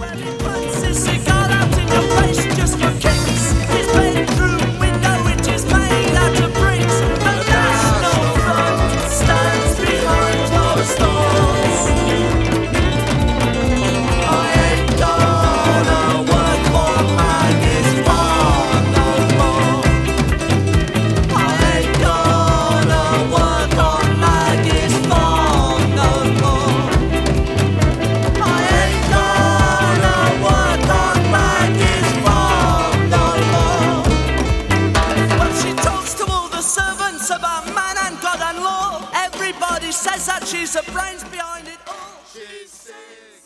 Puts a cigar out in your face just for kicks.